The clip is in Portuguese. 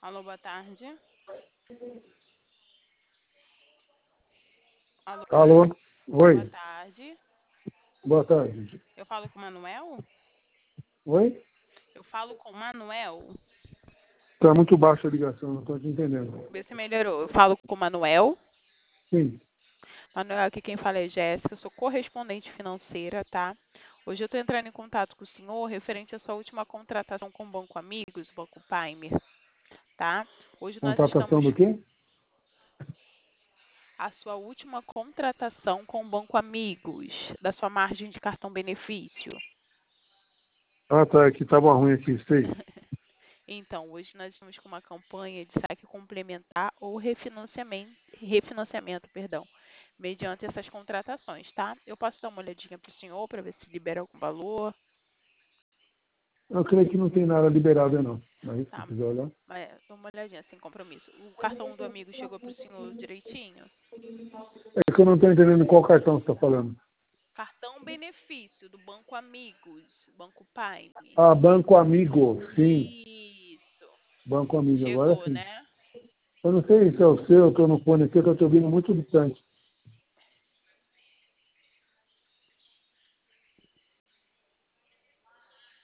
Alô, boa tarde. Alô, Alô? boa Oi, tarde. boa tarde. Eu falo com o Manuel? Oi? Eu falo com o Manuel. Está muito baixa a ligação, não estou te entendendo. Vê se melhorou. Eu falo com o Manuel. Sim, Manuel, aqui quem fala é Jéssica. Eu sou correspondente financeira, tá? Hoje eu estou entrando em contato com o senhor referente à sua última contratação com o Banco Amigos, o Banco Paimer, tá? Hoje nós contratação estamos... do quê? A sua última contratação com o Banco Amigos, da sua margem de cartão benefício. Ah, tá, é que estava ruim aqui, sei. Então, hoje nós estamos com uma campanha de saque complementar ou refinanciamento, mediante essas contratações, tá? Eu posso dar uma olhadinha para o senhor para ver se libera algum valor, Eu creio que não tem nada liberado, não. Mas se tá? quiser olhar. Dá uma olhadinha sem compromisso. O cartão do amigo chegou para o senhor direitinho? É que eu não estou entendendo qual cartão você está falando. Cartão benefício do Banco Amigos, Banco Prime. Ah, Banco Amigo, sim. Isso. Banco Amigo, agora Chegou, sim. né? Eu não sei se é o seu, eu estou no fone aqui, que eu estou ouvindo muito distante.